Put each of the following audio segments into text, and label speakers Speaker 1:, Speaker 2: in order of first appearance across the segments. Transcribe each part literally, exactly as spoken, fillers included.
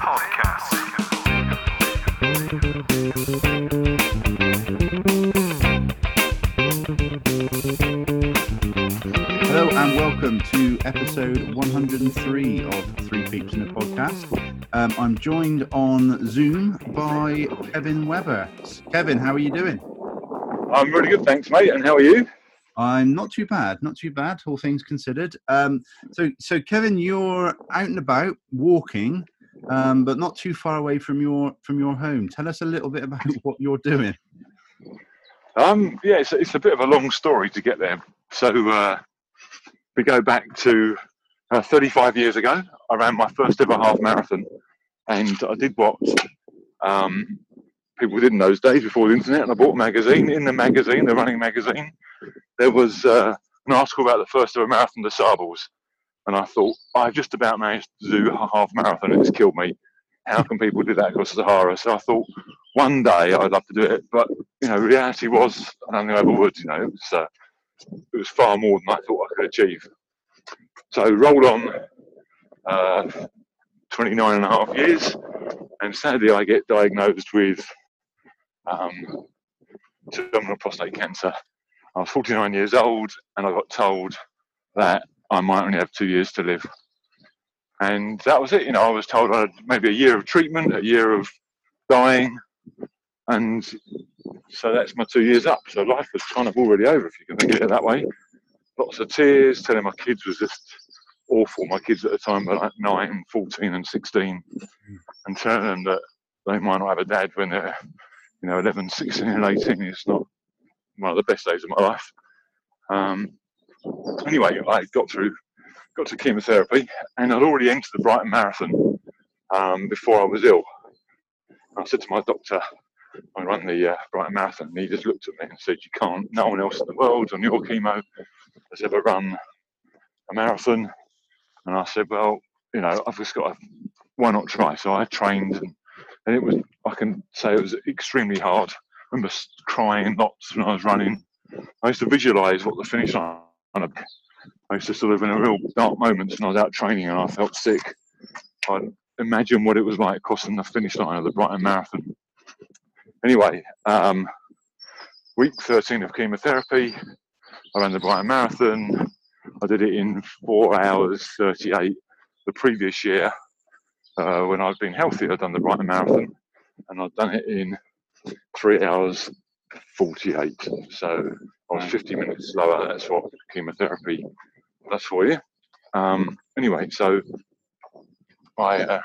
Speaker 1: Hello and welcome to episode one hundred three of Three Peeps in a Podcast. Um, I'm joined on Zoom by Kevin Webber. Kevin, how are you doing?
Speaker 2: I'm really good, thanks, mate. And how are you?
Speaker 1: I'm not too bad, not too bad, all things considered. Um, so, so Kevin, you're out and about walking, um, but not too far away from your from your home. Tell us a little bit about what you're doing.
Speaker 2: Um, yeah, it's, it's a bit of a long story to get there. So uh, we go back to uh, thirty-five years ago. I ran my first ever half marathon, and I did what um, people did in those days before the internet. And I bought a magazine. In the magazine, the running magazine, there was uh, an article about the first ever marathon des Sables. And I thought, I've just about managed to do a half marathon and it's killed me. How can people do that across the Sahara? So I thought, one day I'd love to do it. But, you know, reality was, I don't think I ever would, you know, it was, uh, it was far more than I thought I could achieve. So roll on uh, twenty-nine and a half years. And sadly, I get diagnosed with um, terminal prostate cancer. I was forty-nine years old and I got told that I might only have two years to live. And that was it. You know, I was told I had maybe a year of treatment, a year of dying. And so that's my two years up. So life was kind of already over, if you can think of it that way. Lots of tears, telling my kids was just awful. My kids at the time were like nine, fourteen and sixteen. And telling them that they might not have a dad when they're, you know, eleven, sixteen and eighteen. It's not one of the best days of my life. Um, Anyway, I got through, got to chemotherapy, and I'd already entered the Brighton Marathon um, before I was ill. I said to my doctor, I run the uh, Brighton Marathon, and he just looked at me and said, "You can't. No one else in the world on your chemo has ever run a marathon." And I said, "Well, you know, I've just got to. Why not try?" So I trained, and, and it was. I can say it was extremely hard. I remember crying lots when I was running. I used to visualise what the finish line. I used to sort of in a real dark moments when I was out training and I felt sick. I'd imagine what it was like crossing the finish line of the Brighton Marathon. Anyway, um, week thirteen of chemotherapy, I ran the Brighton Marathon. I did it in four hours thirty-eight. The previous year, uh, when I'd been healthy, I'd done the Brighton Marathon, and I'd done it in three hours forty-eight. So I was fifty minutes slower. That's what chemotherapy does for you. Um, anyway, so I uh,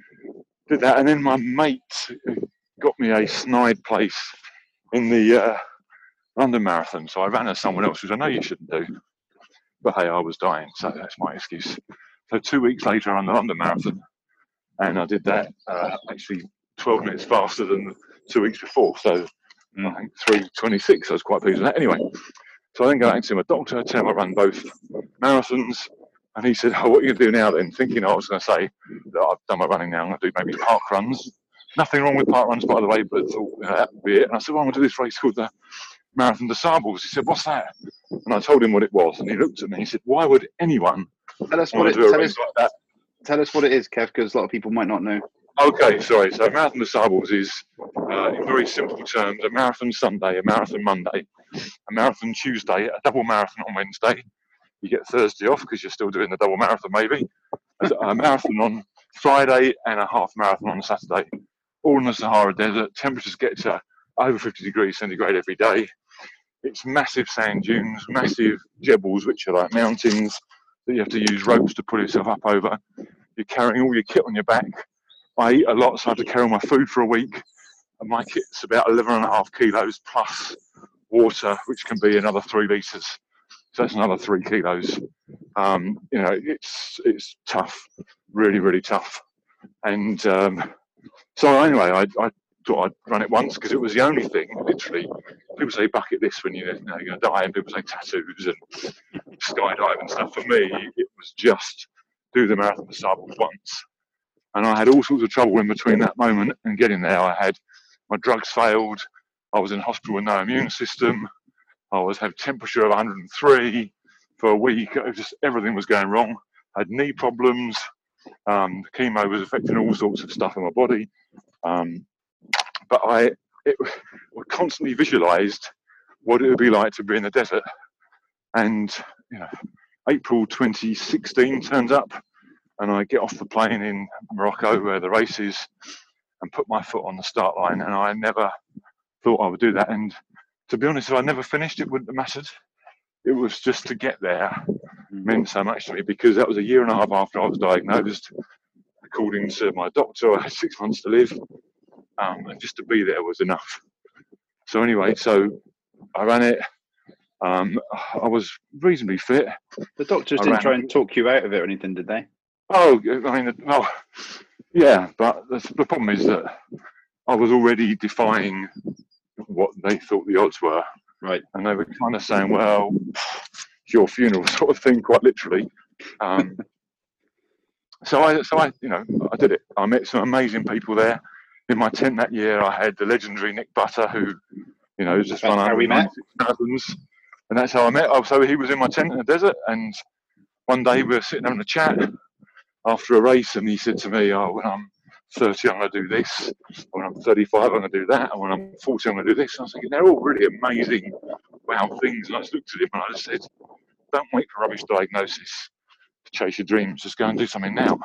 Speaker 2: did that, and then my mate got me a snide place in the uh, London Marathon. So I ran as someone else, which I know you shouldn't do. But hey, I was dying, so that's my excuse. So two weeks later, I ran the London Marathon, and I did that uh, actually twelve minutes faster than two weeks before. So I think three twenty-six, I was quite pleased with that. Anyway, so I then go out and see my doctor, tell him I run both marathons, and he said, "Oh, what are you going to do now then?" Thinking I was going to say that I've done my running now, I'm going to do maybe park runs. Nothing wrong with park runs, by the way, but thought, you know, that would be it. And I said, "Well, I'm going to do this race called the Marathon des Sables." He said, "What's that?" And I told him what it was, and he looked at me and he said, "Why would anyone
Speaker 3: tell us
Speaker 2: want
Speaker 3: what
Speaker 2: to
Speaker 3: it,
Speaker 2: do a
Speaker 3: tell
Speaker 2: race
Speaker 3: us,
Speaker 2: like that?"
Speaker 3: Tell us what it is, Kev, because a lot of people might not know.
Speaker 2: Okay, sorry. So Marathon des Sables is, uh, in very simple terms, a marathon Sunday, a marathon Monday, a marathon Tuesday, a double marathon on Wednesday. You get Thursday off because you're still doing the double marathon, maybe. A marathon on Friday and a half marathon on Saturday. All in the Sahara Desert. Temperatures get to over fifty degrees centigrade every day. It's massive sand dunes, massive jebels, which are like mountains that you have to use ropes to pull yourself up over. You're carrying all your kit on your back. I eat a lot, so I have to carry all my food for a week. And my kit's about eleven and a half kilos plus water, which can be another three litres. So that's another three kilos. Um, you know, it's it's tough, really, really tough. And um, so anyway, I, I thought I'd run it once because it was the only thing, literally. People say bucket list when you, you know, you're going to die, and people say tattoos and skydive and stuff. For me, it was just do the Marathon des Sables once. And I had all sorts of trouble in between that moment and getting there. I had my drugs failed. I was in hospital with no immune system. I was had temperature of one hundred and three for a week. It was just everything was going wrong. I had knee problems. Um, the chemo was affecting all sorts of stuff in my body. Um, but I, it, I constantly visualised what it would be like to be in the desert. And you know, April twenty sixteen turns up, and I get off the plane in Morocco where the race is, and put my foot on the start line. And I never thought I would do that. And to be honest, if I never finished, it wouldn't have mattered. It was just to get there meant so much to me, because that was a year and a half after I was diagnosed. According to my doctor, I had six months to live, um, and just to be there was enough. So anyway, so I ran it. Um, I was reasonably fit.
Speaker 3: The doctors
Speaker 2: I
Speaker 3: didn't
Speaker 2: ran
Speaker 3: try
Speaker 2: it.
Speaker 3: and talk you out of it or anything, did they?
Speaker 2: Oh, I mean, well, yeah, but the, the problem is that I was already defying what they thought the odds were.
Speaker 3: Right.
Speaker 2: And they were kind of saying, well, it's your funeral sort of thing, quite literally. Um, so I, so I, you know, I did it. I met some amazing people there. In my tent that year, I had the legendary Nick Butter, who, you know, just
Speaker 3: That's
Speaker 2: run
Speaker 3: how we met.
Speaker 2: marathons. And that's how I met. Oh, so he was in my tent in the desert, and one day we were sitting having a chat after a race, and he said to me, oh, when I'm thirty, I'm going to do this. When I'm thirty-five, I'm going to do that. And when I'm forty, I'm going to do this. And I was thinking, they're all really amazing, wow, things. And I just looked at him and I just said, don't wait for rubbish diagnosis to chase your dreams. Just go and do something now.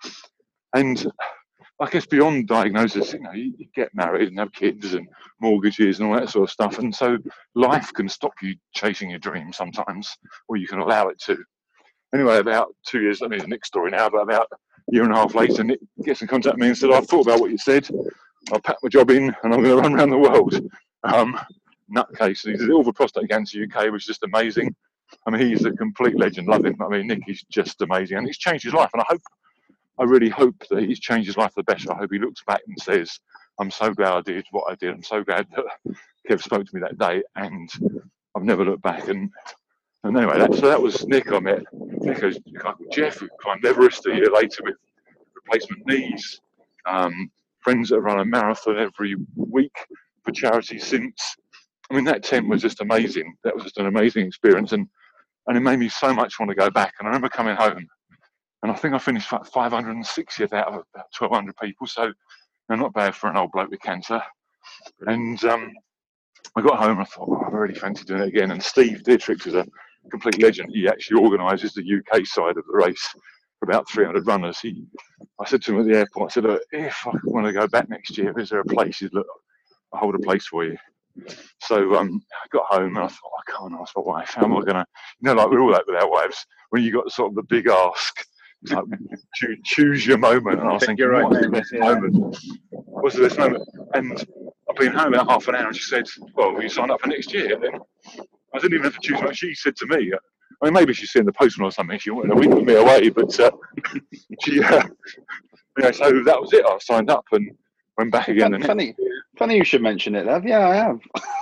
Speaker 2: And I guess beyond diagnosis, you know, you, you get married and have kids and mortgages and all that sort of stuff. And so life can stop you chasing your dreams sometimes, or you can allow it to. Anyway, about two years, I mean, it's Nick's story now, but about a year and a half later, Nick gets in contact with me and said, I've thought about what you said. I'll pack my job in and I'm going to run around the world. Um, nutcase. He did all the prostate cancer U K, was just amazing. I mean, he's a complete legend. Love him. I mean, Nick is just amazing. And it's changed his life. And I hope, I really hope that he's changed his life for the better. I hope he looks back and says, I'm so glad I did what I did. I'm so glad that Kev spoke to me that day. And I've never looked back. And And anyway, that, so that was Nick I met. Nick is a guy called Jeff, who climbed Everest a year later with replacement knees. Um, friends that run a marathon every week for charity since. I mean, that tent was just amazing. That was just an amazing experience. And, and it made me so much want to go back. And I remember coming home, and I think I finished like five hundred sixtieth out of about twelve hundred people. So they're not bad for an old bloke with cancer. And um, I got home and I thought, oh, I really fancy doing it again. And Steve Dietrich is a complete legend. He actually organises the U K side of the race for about three hundred runners. He, I said to him at the airport, I said, look, if I want to go back next year, is there a place? He said, look, I'll hold a place for you. So um, I got home and I thought, I can't ask my wife. How am I going to, you know, like we're all like with our wives, when you got sort of the big ask, like, choose, choose your moment. And I was thinking,
Speaker 3: right
Speaker 2: what's the
Speaker 3: moment,
Speaker 2: best
Speaker 3: yeah.
Speaker 2: moment? What's the best moment? And I've been home about half an hour and she said, well, will you sign up for next year then? I didn't even have to choose what she said to me. I mean, maybe she's seeing the postman or something. She wanted to wink me away, but uh, she, uh, you know, so that was it. I signed up and went back again.
Speaker 3: Fun, funny, funny you should mention it, love. Yeah, I have.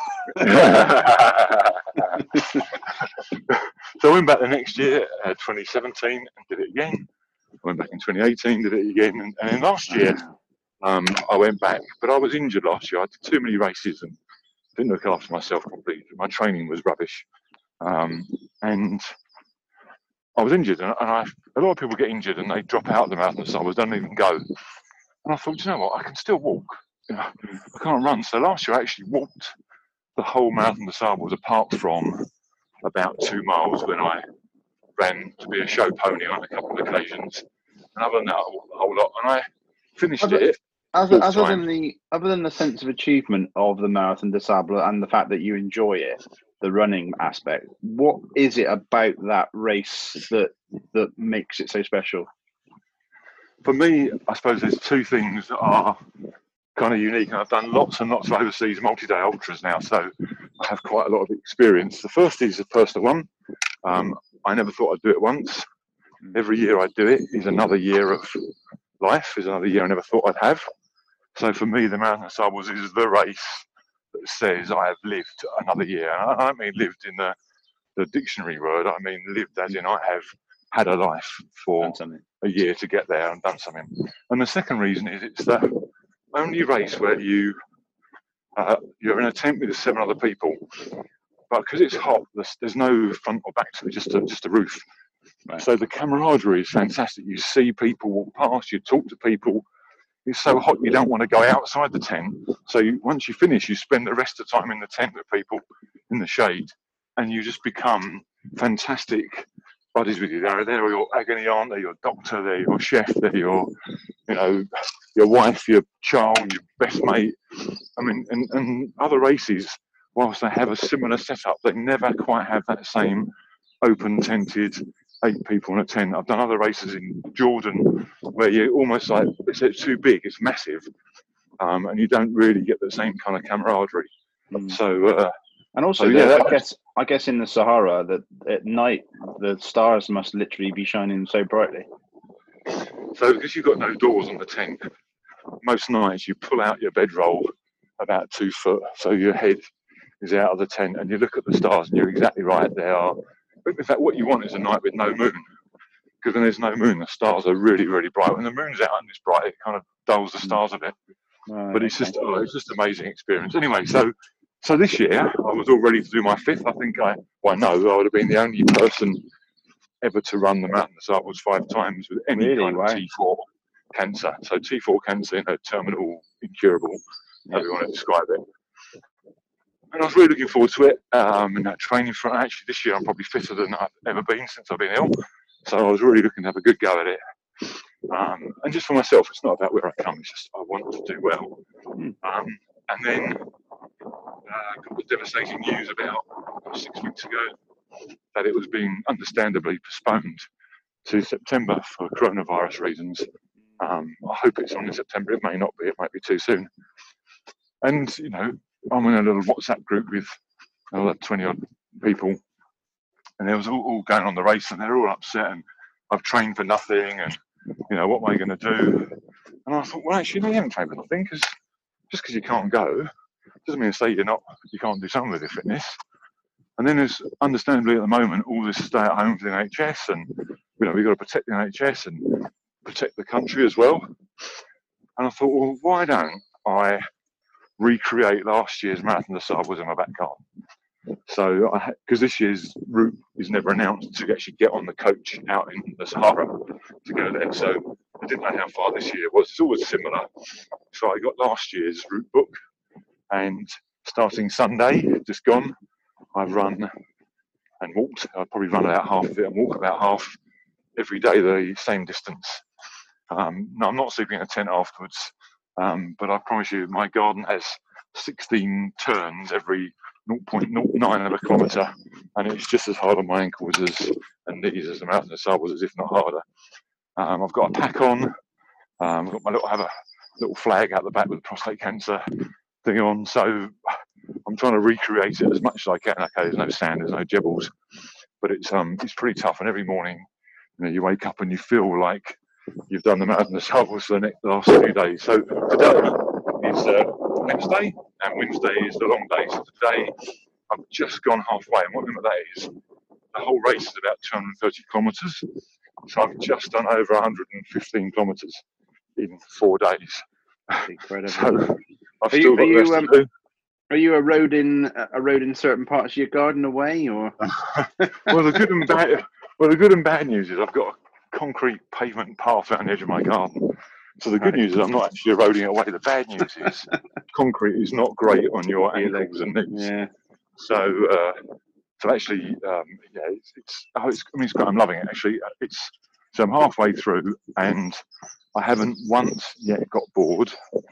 Speaker 2: So I went back the next year, uh, twenty seventeen, and did it again. I went back in twenty eighteen, did it again, and, and then last year um, I went back, but I was injured last year. I did too many races and didn't look after myself properly. My training was rubbish, um, and I was injured. And, and I, a lot of people get injured and they drop out of the marathon, so I don't even go. And I thought, you know what, I can still walk. You know, I can't run. So last year I actually walked the whole Marathon des Sables, apart from about two miles when I ran to be a show pony on a couple of occasions. And other than that, I walked the whole lot. And I finished
Speaker 3: Other-
Speaker 2: it.
Speaker 3: Other, other than the other than the sense of achievement of the Marathon des Sables and the fact that you enjoy it, the running aspect, what is it about that race that that makes it so special?
Speaker 2: For me, I suppose there's two things that are kind of unique, and I've done lots and lots of overseas multi-day ultras now, so I have quite a lot of experience. The first is a personal one. Um, I never thought I'd do it once. Every year I do it is another year of life, is another year I never thought I'd have. So for me, the Marathon des Sables is the race that says I have lived another year. And I don't mean lived in the, the dictionary word, I mean lived as in I have had a life for a year to get there and done something. And the second reason is it's the only race where you, uh, you're in a tent with seven other people, but because it's hot, there's, there's no front or back to it, just a, just a roof.
Speaker 3: Right.
Speaker 2: So the camaraderie is fantastic. You see people walk past, you talk to people. It's so hot you don't want to go outside the tent. So you, once you finish, you spend the rest of the time in the tent with people in the shade, and you just become fantastic buddies with you. They're, they're your agony aunt, they're your doctor, they're your chef, they're your, you know, your wife, your child, your best mate. I mean, and, and other races, whilst they have a similar setup, they never quite have that same open tented eight people in a tent. I've done other races in Jordan where you almost like it's, it's too big, it's massive, um, and you don't really get the same kind of camaraderie.
Speaker 3: Mm.
Speaker 2: So, uh,
Speaker 3: and also,
Speaker 2: so
Speaker 3: the,
Speaker 2: yeah, that,
Speaker 3: I guess I guess in the Sahara, that at night the stars must literally be shining so brightly.
Speaker 2: So because you've got no doors on the tent, most nights you pull out your bedroll about two foot, so your head is out of the tent, and you look at the stars, and you're exactly right. They are. In fact, what you want is a night with no moon, because when there's no moon, the stars are really, really bright. When the moon's out and it's bright, it kind of dulls the stars a bit.
Speaker 3: Right,
Speaker 2: But it's
Speaker 3: okay.
Speaker 2: just, oh, it's just an amazing experience. Anyway, so so this year I was all ready to do my fifth. I think I, well, I know I would have been the only person ever to run the Marathon des Sables five times with any
Speaker 3: Really?
Speaker 2: kind of
Speaker 3: Wow.
Speaker 2: T four cancer. So T four cancer, you know, terminal, incurable, however you want to describe it. And I was really looking forward to it, um, and that training front. Actually, this year I'm probably fitter than I've ever been since I've been ill. So I was really looking to have a good go at it. Um, and just for myself, it's not about where I come, it's just I want to do well.
Speaker 3: Mm.
Speaker 2: Um, and then uh, got the devastating news about six weeks ago that it was being understandably postponed to September for coronavirus reasons. Um, I hope it's on in September. It may not be. It might be too soon. And you know, I'm in a little WhatsApp group with another twenty odd people, and it was all, all going on the race, and they're all upset. And I've trained for nothing, and you know, what am I going to do? And I thought, well, actually, no, you haven't trained for nothing, because just because you can't go doesn't mean to say you're not, you can't do something with your fitness. And then there's understandably at the moment all this stay at home for the N H S, and you know, we've got to protect the N H S and protect the country as well. And I thought, well, why don't I recreate last year's Marathon des Sables in my back garden? So, because this year's route is never announced to actually get on the coach out in the Sahara to go there. So I didn't know how far this year was. It's always similar. So I got last year's route book, and starting Sunday, just gone, I've run and walked. I'd probably run about half of it and walk about half every day, the same distance. Um, no, I'm not sleeping in a tent afterwards, um, but I promise you, my garden has sixteen turns every zero point zero nine of a kilometre, and it's just as hard on my ankles as and knees as the Marathon des Sables, as if not harder. Um, I've got a pack on. Um, I've got my little have a little flag out the back with the prostate cancer thing on. So I'm trying to recreate it as much as I can. Okay, there's no sand, there's no jebbles, but it's um it's pretty tough. And every morning, you know, you wake up and you feel like you've done the Marathon des Sables for the next last few days. So today is uh, Wednesday, and Wednesday is the long day. So today I've just gone halfway, and what I mean by that is the whole race is about two hundred thirty kilometres. So I've just done over one hundred fifteen kilometres in four days.
Speaker 3: Incredible.
Speaker 2: So I've
Speaker 3: Are
Speaker 2: still
Speaker 3: you-
Speaker 2: got
Speaker 3: are
Speaker 2: the rest
Speaker 3: you,
Speaker 2: to
Speaker 3: um,
Speaker 2: do.
Speaker 3: Are you eroding eroding certain parts of your garden away, or?
Speaker 2: Well, the good and bad, well, the good and bad news is I've got a concrete pavement path around the edge of my garden. So the good
Speaker 3: Right.
Speaker 2: news is I'm not actually eroding it away. The bad news is concrete is not great on your
Speaker 3: Your
Speaker 2: ankles and knees.
Speaker 3: Yeah.
Speaker 2: So, uh, so actually, um, yeah, it's, it's, oh, it's, I mean, it's quite, I'm loving it actually. It's, so I'm halfway through, and I haven't once yet got bored.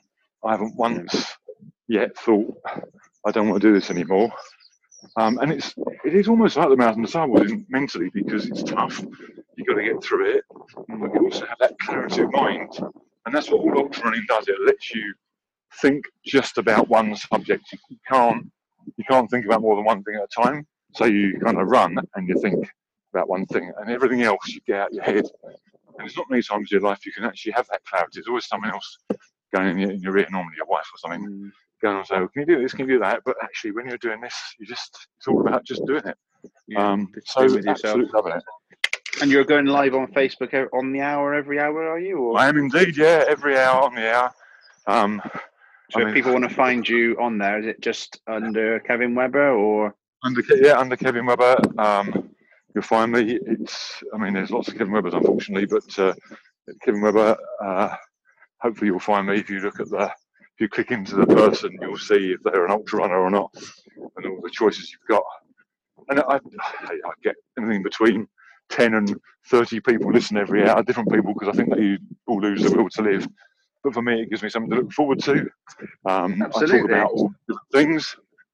Speaker 2: I haven't once yet thought, I don't want to do this anymore. Um, and it's, it is almost like the Marathon des Sables mentally, because it's tough. You've got to get through it, but you also have that clarity of mind. And that's what all ultra running does. It lets you think just about one subject. You can't, you can't think about more than one thing at a time. So you kind of run and you think about one thing, and everything else you get out your head. And there's not many times in your life you can actually have that clarity. There's always someone else going in your, in your ear, normally your wife or something,
Speaker 3: Mm.
Speaker 2: going on and saying, well, can you do this, can you do that? But actually, when you're doing this, you just, it's all about just doing it.
Speaker 3: Yeah,
Speaker 2: um,
Speaker 3: just
Speaker 2: so
Speaker 3: doing with yourself.
Speaker 2: absolutely loving it.
Speaker 3: And you're going live on Facebook e- on the hour every hour, are you? Or
Speaker 2: I am indeed, yeah, every hour on the hour. Um,
Speaker 3: so
Speaker 2: I
Speaker 3: if
Speaker 2: mean,
Speaker 3: people want to find you on there, is it just under Kevin Webber or?
Speaker 2: under, yeah, under Kevin Webber. Um, you'll find me. It's, I mean, there's lots of Kevin Webbers, unfortunately, but uh, Kevin Webber, uh, hopefully you'll find me. If you look at the, if you click into the person, you'll see if they're an ultra runner or not, and all the choices you've got. And I, I, I get anything between ten and thirty people listen every hour, different people, because I think they all lose the will to live. But for me, it gives me something to look forward to. Um, I talk about all different things.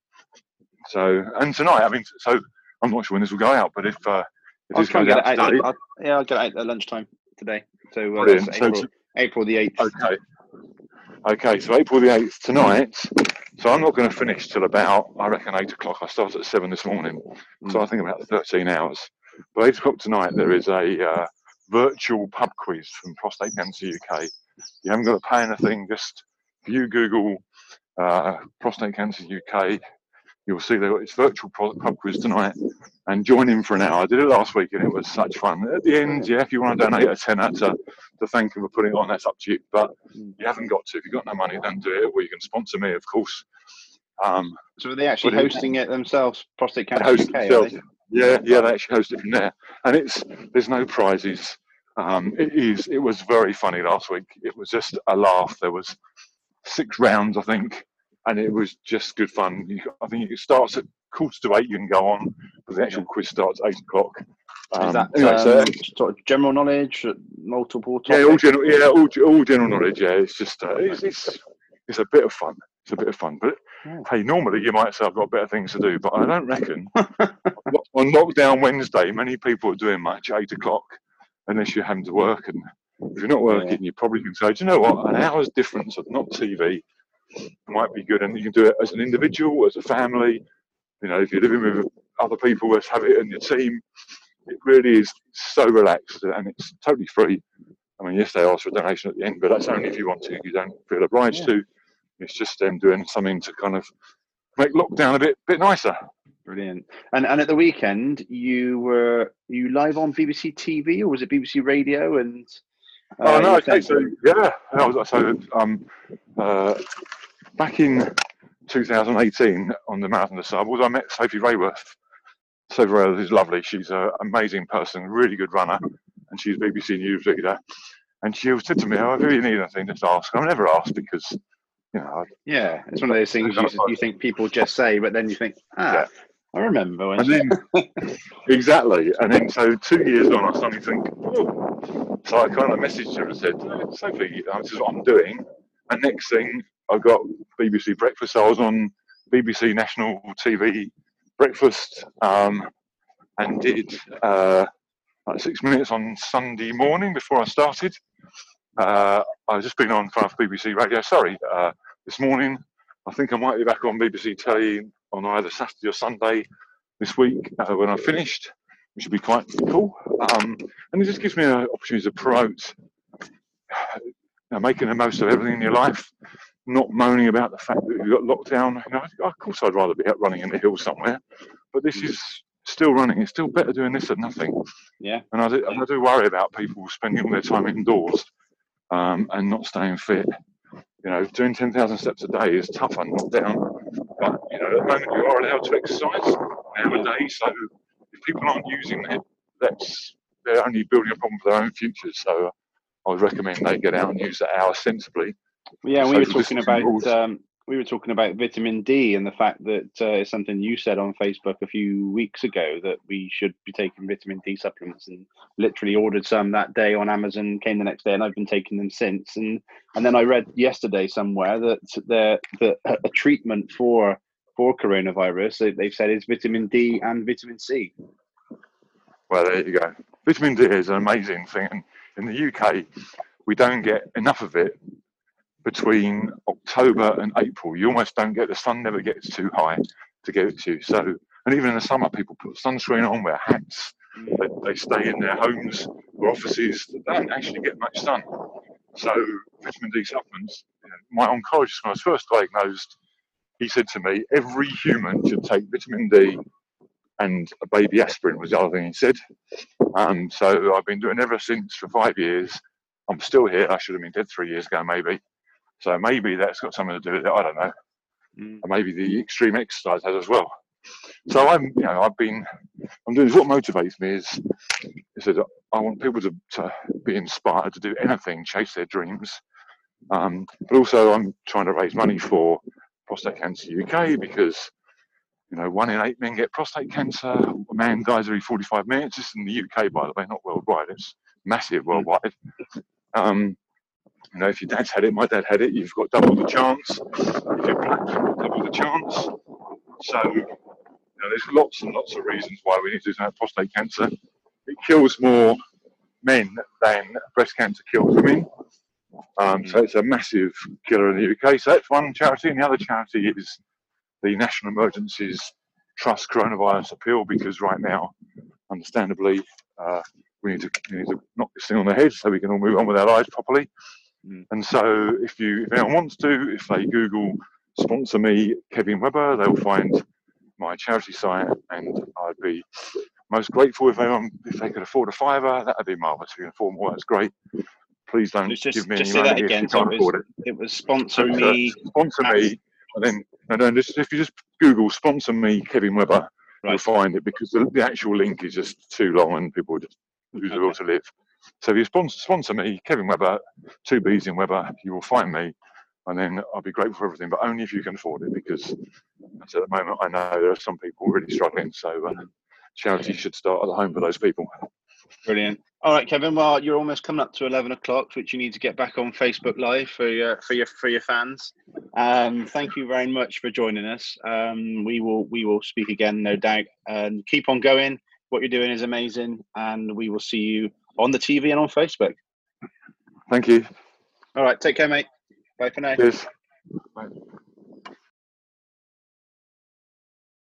Speaker 2: So, and tonight, I mean, so I'm not sure when this will go out, but if uh, if this goes out today,
Speaker 3: I'll, yeah, I'll get it out at lunchtime today. So, uh, that's
Speaker 2: so
Speaker 3: April,
Speaker 2: to,
Speaker 3: April the eighth.
Speaker 2: Okay. Okay, so April the eighth tonight. So I'm not going to finish till about, I reckon, eight o'clock. I started at seven this morning, mm. so I think about thirteen hours. But eight o'clock tonight, there is a uh, virtual pub quiz from Prostate Cancer U K. You haven't got to pay anything. Just if you Google uh, Prostate Cancer U K, you'll see they've got this virtual pub quiz tonight, and join in for an hour. I did it last week and it was such fun. At the end, yeah, if you want to donate a tenner to, to thank them for putting it on, that's up to you. But you haven't got to. If you've got no money, don't do it. Or you can sponsor me, of course. Um,
Speaker 3: so are they actually hosting it, it themselves, Prostate Cancer
Speaker 2: host
Speaker 3: U K?
Speaker 2: Themselves. Yeah, yeah, they actually host it from there. And it's there's no prizes. Um, it is. It was very funny last week. It was just a laugh. There was six rounds, I think. And it was just good fun. You, I think it starts at quarter to eight. You can go on, but the actual yeah. quiz starts at eight o'clock.
Speaker 3: Um, Is that anyway, um, so, sort of general knowledge, multiple topics?
Speaker 2: Yeah, all general. Yeah, all, all general knowledge. Yeah, it's just uh, it's, it's it's a bit of fun. It's a bit of fun. But yeah. hey, normally you might say I've got better things to do, but I don't reckon on lockdown Wednesday many people are doing much at eight o'clock unless you're having to work. And if you're not working, yeah. you probably can say, do you know what? An hour's difference of not T V might be good, and you can do it as an individual, as a family. You know, if you're living with other people, let's have it in your team. It really is so relaxed, and it's totally free. I mean, yes, they ask for a donation at the end, but that's only if you want to. You don't feel obliged yeah. to. It's just them doing something to kind of make lockdown a bit bit nicer.
Speaker 3: Brilliant. And and at the weekend, you were you live on B B C T V, or was it B B C Radio? And
Speaker 2: uh, oh no, okay, so yeah, I was, so um, uh, back in two thousand eighteen on the Marathon des Sables, I met Sophie Rayworth. Sophie Rayworth is lovely. She's an amazing person, really good runner, and she's B B C News reader. And she said to me, "Oh, if you need anything, just ask." I never ask because, you know. I,
Speaker 3: yeah, it's one of those things you, you think people just say, but then you think, ah, yeah. I remember when.
Speaker 2: And then, exactly. And then, so two years on, I suddenly think, oh. So I kind of messaged her and said, Sophie, this is what I'm doing. And next thing, I got B B C Breakfast. So I was on B B C National T V Breakfast um, and did uh, like six minutes on Sunday morning before I started. Uh, I was just been on for B B C Radio. Sorry, uh, this morning. I think I might be back on B B C Telly on either Saturday or Sunday this week uh, when I finished, which would be quite cool. Um, and it just gives me an opportunity to promote you know, making the most of everything in your life, not moaning about the fact that you've got lockdown. You know, of course, I'd rather be out running in the hills somewhere, but this is still running. It's still better doing this than nothing.
Speaker 3: Yeah.
Speaker 2: And I do, I do worry about people spending all their time indoors um, and not staying fit. You know, doing ten thousand steps a day is tough on lockdown. But, you know, at the moment you are allowed to exercise nowadays. So if people aren't using it, that's, they're only building a problem for their own future. So I would recommend they get out and use that hour sensibly.
Speaker 3: Yeah, we were talking about um, we were talking about vitamin D and the fact that uh, it's something you said on Facebook a few weeks ago that we should be taking vitamin D supplements, and literally ordered some that day on Amazon, came the next day, and I've been taking them since. And and then I read yesterday somewhere that the that a treatment for for coronavirus, they've said, is vitamin D and vitamin C.
Speaker 2: Well, there you go. Vitamin D is an amazing thing, and in the U K, we don't get enough of it. Between October and April, you almost don't get, the sun never gets too high to get it to you. So, and even in the summer, people put sunscreen on, wear hats, they, they stay in their homes or offices, they don't actually get much sun. So, vitamin D supplements, you know, my oncologist, when I was first diagnosed, he said to me, every human should take vitamin D and a baby aspirin was the other thing he said. Um, so, I've been doing ever since for five years. I'm still here. I should have been dead three years ago, maybe. So maybe that's got something to do with it. I don't know. Mm. And maybe the extreme exercise has as well. So I'm, you know, I've been, I'm doing what motivates me is, is that I want people to, to be inspired to do anything, chase their dreams. Um, but also I'm trying to raise money for Prostate Cancer U K because, you know, one in eight men get prostate cancer. A man dies every forty-five minutes. This is in the U K, by the way, not worldwide. It's massive worldwide. Um, you know, if your dad's had it, my dad had it, you've got double the chance. If you're black, you've got double the chance. So, you know, there's lots and lots of reasons why we need to have prostate cancer. It kills more men than breast cancer kills women. Um, so it's a massive killer in the U K. So that's one charity, and the other charity is the National Emergencies Trust Coronavirus Appeal, because right now, understandably, uh, we need to we need to knock this thing on the head so we can all move on with our lives properly. Mm. And so, if you if anyone wants to, if they Google "sponsor me Kevin Webber," they'll find my charity site, and I'd be most grateful if anyone if they could afford a fiver. That'd be marvelous. If you can afford more, that's great. Please don't
Speaker 3: just,
Speaker 2: give me
Speaker 3: just
Speaker 2: any
Speaker 3: say
Speaker 2: money
Speaker 3: that again.
Speaker 2: if you can't
Speaker 3: So
Speaker 2: afford it.
Speaker 3: It was sponsor
Speaker 2: So,
Speaker 3: me.
Speaker 2: Uh, sponsor me, and then and then just, if you just Google "sponsor me Kevin Webber," right, you'll find it, because the, the actual link is just too long and people just lose the will to live. So if you sponsor, sponsor me, Kevin Webber, two B's in Webber, you will find me, and then I'll be grateful for everything, but only if you can afford it, because at the moment I know there are some people really struggling. So uh, charity should start at the home for those people.
Speaker 3: Brilliant. All right, Kevin. Well, you're almost coming up to eleven o'clock, which you need to get back on Facebook Live for your for your for your fans. Um, thank you very much for joining us. Um, we will we will speak again, no doubt. And keep on going. What you're doing is amazing, and we will see you on the T V and on Facebook.
Speaker 2: Thank you.
Speaker 3: All right. Take care, mate. Bye for now.
Speaker 2: Cheers. Bye.